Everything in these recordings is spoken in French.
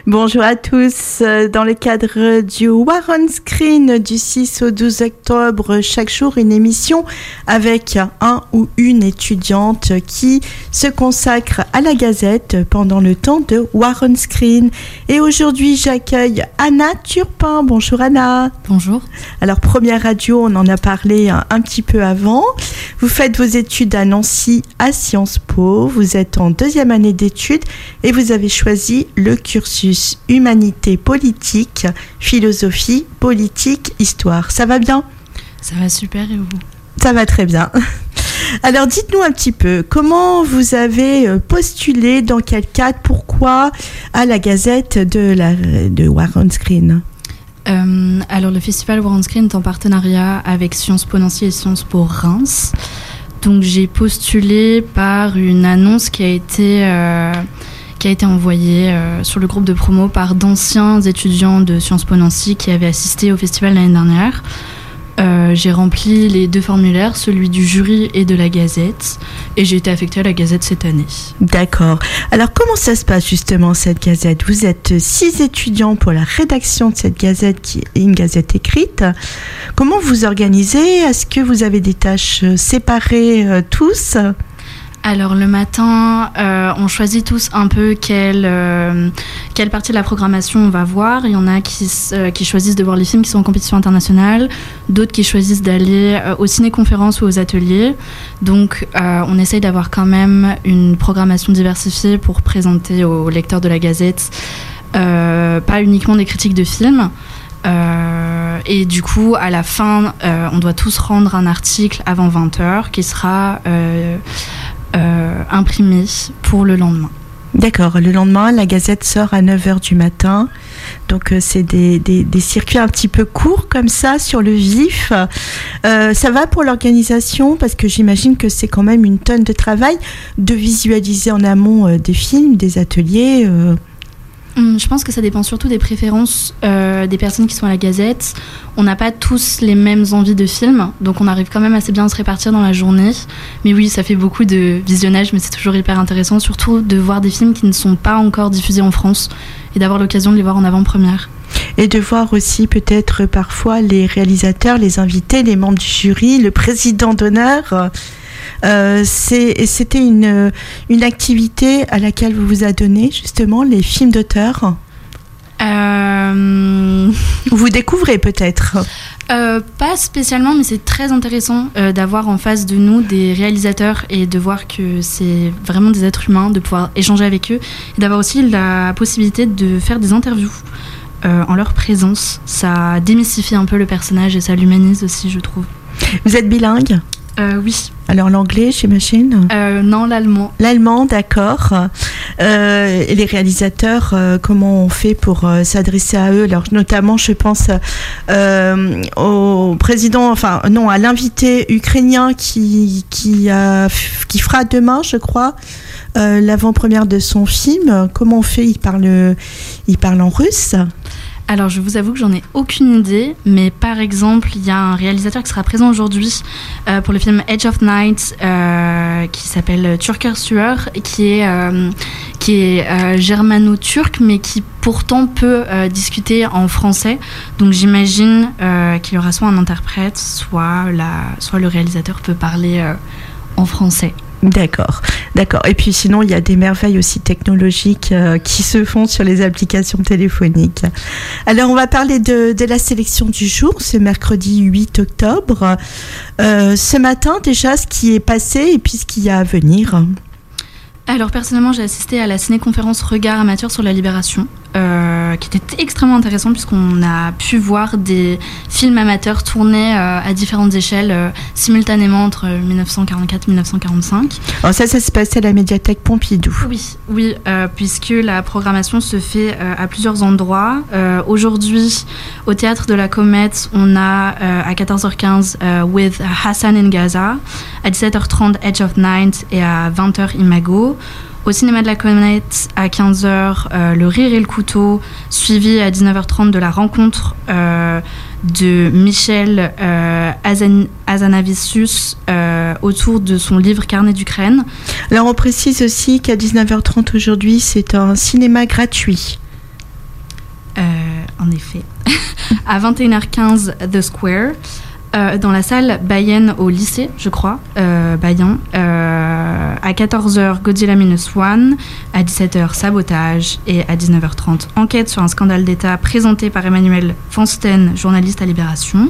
Bonjour à tous. Dans le cadre du War on Screen du 6 au 12 octobre, chaque jour une émission avec un ou une étudiante qui se consacre à la Gazette pendant le temps de War on Screen. Et aujourd'hui, j'accueille Anna Turpin. Bonjour Anna. Bonjour. Alors, première radio, on en a parlé un petit peu avant. Vous faites vos études à Nancy à Sciences Po. Vous êtes en deuxième année d'études et vous avez choisi le cursus humanité politique, philosophie, politique, histoire. Ça va bien ? Ça va super et vous ? Ça va très bien. Alors dites-nous un petit peu, comment vous avez postulé, dans quel cadre, pourquoi à la Gazette de War on Screen ? Alors le festival War on Screen est en partenariat avec Sciences Po Nancy et Sciences Po Reims. Donc j'ai postulé par une annonce qui a été envoyée sur le groupe de promo par d'anciens étudiants de Sciences Po Nancy qui avaient assisté au festival l'année dernière. J'ai rempli les deux formulaires, celui du jury et de la Gazette, et j'ai été affectée à la Gazette cette année. D'accord. Alors comment ça se passe justement cette Gazette ? Vous êtes 6 étudiants pour la rédaction de cette Gazette qui est une Gazette écrite. Comment vous organisez ? Est-ce que vous avez des tâches séparées tous ? Alors le matin, on choisit tous un peu quelle partie de la programmation on va voir. Il y en a qui choisissent de voir les films qui sont en compétition internationale, d'autres qui choisissent d'aller aux ciné-conférences ou aux ateliers. Donc on essaye d'avoir quand même une programmation diversifiée pour présenter aux lecteurs de la Gazette pas uniquement des critiques de films. Et du coup, à la fin, on doit tous rendre un article avant 20h qui sera imprimé pour le lendemain. D'accord, le lendemain, la Gazette sort à 9h du matin. Donc c'est des circuits un petit peu courts comme ça, sur le vif. Ça va pour l'organisation, parce que j'imagine que c'est quand même une tonne de travail de visualiser en amont des films, des ateliers. Je pense que ça dépend surtout des préférences des personnes qui sont à la Gazette. On n'a pas tous les mêmes envies de films, donc on arrive quand même assez bien à se répartir dans la journée. Mais oui, ça fait beaucoup de visionnage, mais c'est toujours hyper intéressant, surtout de voir des films qui ne sont pas encore diffusés en France et d'avoir l'occasion de les voir en avant-première. Et de voir aussi peut-être parfois les réalisateurs, les invités, les membres du jury, le président d'honneur. C'était une activité à laquelle vous vous adonnez, justement, les films d'auteur. Vous découvrez peut-être pas spécialement, mais c'est très intéressant d'avoir en face de nous des réalisateurs et de voir que c'est vraiment des êtres humains, de pouvoir échanger avec eux et d'avoir aussi la possibilité de faire des interviews en leur présence. Ça démystifie un peu le personnage et ça l'humanise aussi, je trouve. Vous êtes bilingue ? Oui. Alors l'anglais, j'imagine ? Non, l'allemand. L'allemand, d'accord. Et les réalisateurs, comment on fait pour s'adresser à eux ? Alors notamment, je pense au président, à l'invité ukrainien qui fera demain, je crois, l'avant-première de son film. Comment on fait ? Il parle en russe ? Alors, je vous avoue que j'en ai aucune idée, mais par exemple, il y a un réalisateur qui sera présent aujourd'hui pour le film Edge of Night, qui s'appelle Turker Suer, qui est germano-turc, mais qui pourtant peut discuter en français. Donc, j'imagine qu'il y aura soit un interprète, soit le réalisateur peut parler en français. D'accord. Et puis sinon, il y a des merveilles aussi technologiques qui se font sur les applications téléphoniques. Alors, on va parler de la sélection du jour, ce mercredi 8 octobre. Ce matin, déjà, ce qui est passé et puis ce qu'il y a à venir. Alors, personnellement, j'ai assisté à la ciné-conférence Regard amateur sur la Libération, qui était extrêmement intéressant puisqu'on a pu voir des films amateurs tournés à différentes échelles simultanément entre 1944 et 1945. Alors ça se passait à la médiathèque Pompidou. Oui, puisque la programmation se fait à plusieurs endroits. Aujourd'hui, au Théâtre de la Comète, on a à 14h15 With Hassan in Gaza, à 17h30 Edge of Night et à 20h Imago. Au cinéma de la Comète, à 15h, Le Rire et le Couteau, suivi à 19h30 de la rencontre de Michel Hazanavicius autour de son livre Carnet d'Ukraine. Alors on précise aussi qu'à 19h30 aujourd'hui, c'est un cinéma gratuit. en effet. À 21h15, The Square. Dans la salle Bayen au lycée, je crois, Bayen. À 14h, Godzilla Minus One. À 17h, Sabotage. Et à 19h30, Enquête sur un scandale d'État présenté par Emmanuel Fansten, journaliste à Libération.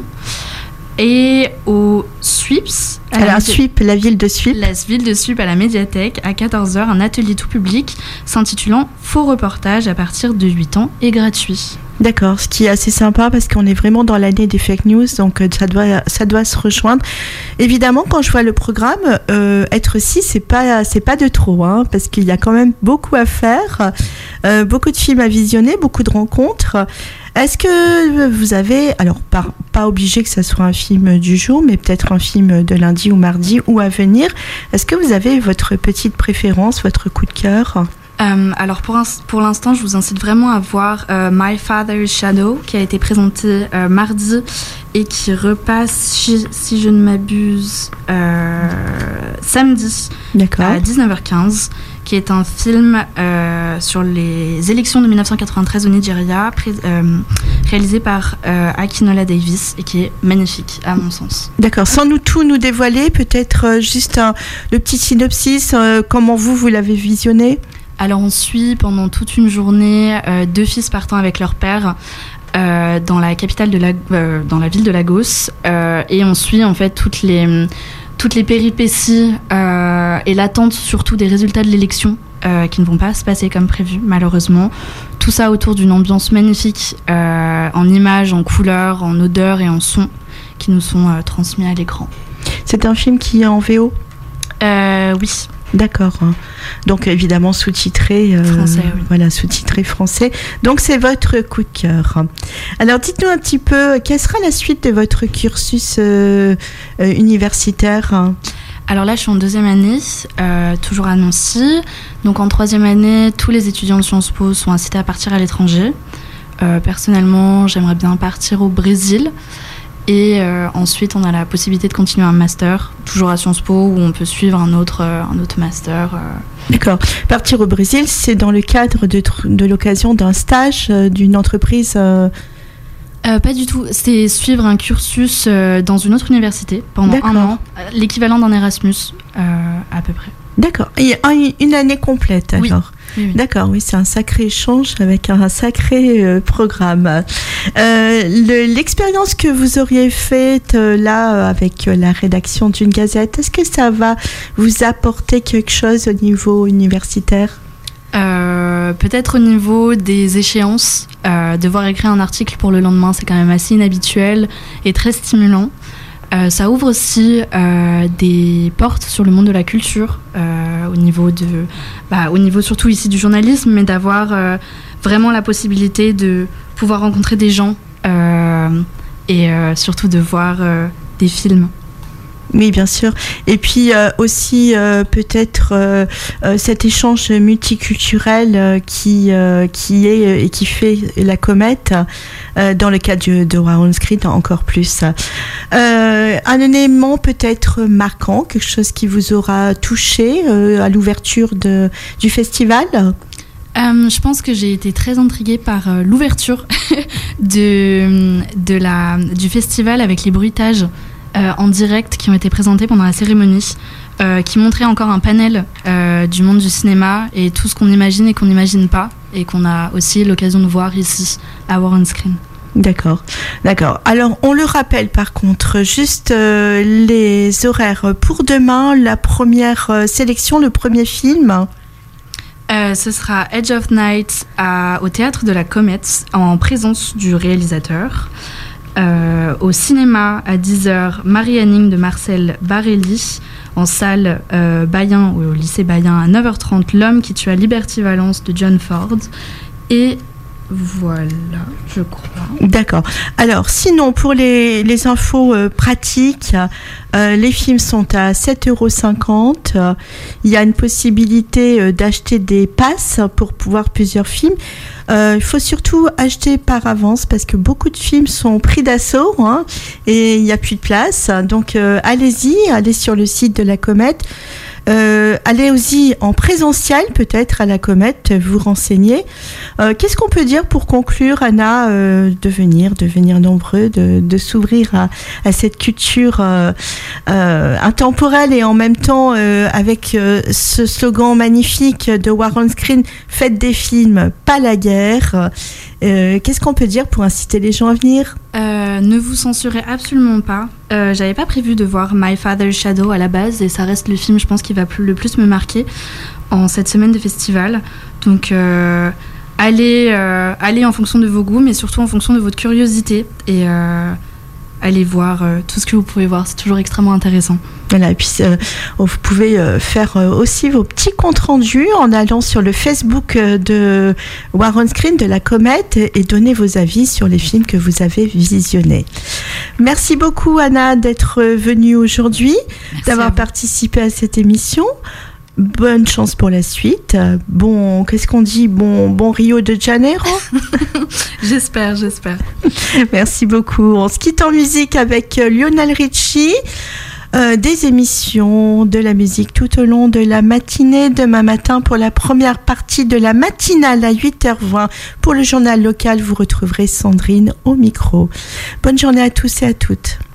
Et au Sweeps. Sweep, la ville de Sweep. La ville de Sweep à la médiathèque, à 14h, un atelier tout public s'intitulant Faux reportage à partir de 8 ans et gratuit. D'accord, ce qui est assez sympa parce qu'on est vraiment dans l'année des fake news, donc ça doit se rejoindre. Évidemment, quand je vois le programme, être 6, c'est pas de trop, hein, parce qu'il y a quand même beaucoup à faire, beaucoup de films à visionner, beaucoup de rencontres. Est-ce que vous avez, alors pas obligé que ça soit un film du jour, mais peut-être un film de lundi ou mardi ou à venir, est-ce que vous avez votre petite préférence, votre coup de cœur ? Alors pour l'instant, je vous incite vraiment à voir My Father's Shadow, qui a été présenté mardi et qui repasse, si je ne m'abuse, samedi. D'accord. À 19h15, qui est un film sur les élections de 1993 au Nigeria, réalisé par Akinola Davis, et qui est magnifique à mon sens. D'accord, sans tout nous dévoiler, peut-être juste le petit synopsis, comment vous l'avez visionné ? Alors on suit pendant toute une journée 2 fils partant avec leur père dans la capitale dans la ville de Lagos, et on suit en fait toutes les péripéties et l'attente surtout des résultats de l'élection qui ne vont pas se passer comme prévu malheureusement. Tout ça autour d'une ambiance magnifique en images, en couleurs, en odeurs et en sons qui nous sont transmis à l'écran. C'est un film qui est en VO ? Oui. D'accord. Donc évidemment sous-titré français. Oui. Voilà, sous-titré français. Donc c'est votre coup de cœur. Alors dites-nous un petit peu, quelle sera la suite de votre cursus universitaire ? Alors là, je suis en 2e année, toujours à Nancy. Donc en 3e année, tous les étudiants de Sciences Po sont incités à partir à l'étranger. Personnellement, j'aimerais bien partir au Brésil. Et ensuite, on a la possibilité de continuer un master, toujours à Sciences Po, où on peut suivre un autre master. D'accord. Partir au Brésil, c'est dans le cadre de l'occasion d'un stage d'une entreprise Pas du tout. C'est suivre un cursus dans une autre université pendant un an, l'équivalent d'un Erasmus, à peu près. D'accord. Et une année complète, alors. Oui. D'accord, oui, c'est un sacré échange avec un sacré programme. L'expérience que vous auriez faite là avec la rédaction d'une gazette, est-ce que ça va vous apporter quelque chose au niveau universitaire ? Peut-être au niveau des échéances, devoir écrire un article pour le lendemain, c'est quand même assez inhabituel et très stimulant. Ça ouvre aussi des portes sur le monde de la culture, au niveau surtout ici du journalisme, mais d'avoir vraiment la possibilité de pouvoir rencontrer des gens et surtout de voir des films. Oui, bien sûr. Et puis aussi peut-être cet échange multiculturel qui est et qui fait la comète dans le cadre de Warren Screen encore plus. Un élément peut-être marquant, quelque chose qui vous aura touché à l'ouverture du festival ? Je pense que j'ai été très intriguée par l'ouverture du festival avec les bruitages en direct qui ont été présentés pendant la cérémonie, qui montraient encore un panel du monde du cinéma et tout ce qu'on imagine et qu'on n'imagine pas, et qu'on a aussi l'occasion de voir ici à Warren Screen. D'accord. Alors, on le rappelle par contre, juste les horaires pour demain, la première sélection, le premier film. Ce sera Edge of Night au Théâtre de la Comète, en présence du réalisateur. Au cinéma à 10h, Marie-Anning de Marcel Barelli, en salle Bayen, au lycée Bayen à 9h30, L'homme qui tua Liberty Valance de John Ford. Et voilà, je crois. D'accord. Alors, sinon, pour les infos pratiques, les films sont à 7,50 €. Il y a une possibilité d'acheter des passes pour voir plusieurs films. Il faut surtout acheter par avance parce que beaucoup de films sont pris d'assaut et il n'y a plus de place. Donc, allez sur le site de la Comète. Allez aussi en présentiel, peut-être à la Comète, vous renseigner. Qu'est-ce qu'on peut dire pour conclure, Anna, de venir nombreux, de s'ouvrir à cette culture intemporelle et en même temps avec ce slogan magnifique de War on Screen, faites des films, pas la guerre. Qu'est-ce qu'on peut dire pour inciter les gens à venir ? Ne vous censurez absolument pas. J'avais pas prévu de voir My Father's Shadow à la base et ça reste le film, je pense, qui va le plus me marquer en cette semaine de festival. Donc allez en fonction de vos goûts, mais surtout en fonction de votre curiosité et allez voir tout ce que vous pouvez voir, c'est toujours extrêmement intéressant. Voilà, et puis vous pouvez faire aussi vos petits comptes rendus en allant sur le Facebook de War on Screen, de la Comète, et donner vos avis sur les films que vous avez visionnés. Merci beaucoup, Anna, d'être venue aujourd'hui, d'avoir participé à cette émission. Bonne chance pour la suite. Qu'est-ce qu'on dit ? Bon Rio de Janeiro. J'espère. Merci beaucoup. On se quitte en musique avec Lionel Richie. Des émissions, de la musique tout au long de la matinée. Demain matin, pour la première partie de la matinale à 8h20. Pour le journal local, vous retrouverez Sandrine au micro. Bonne journée à tous et à toutes.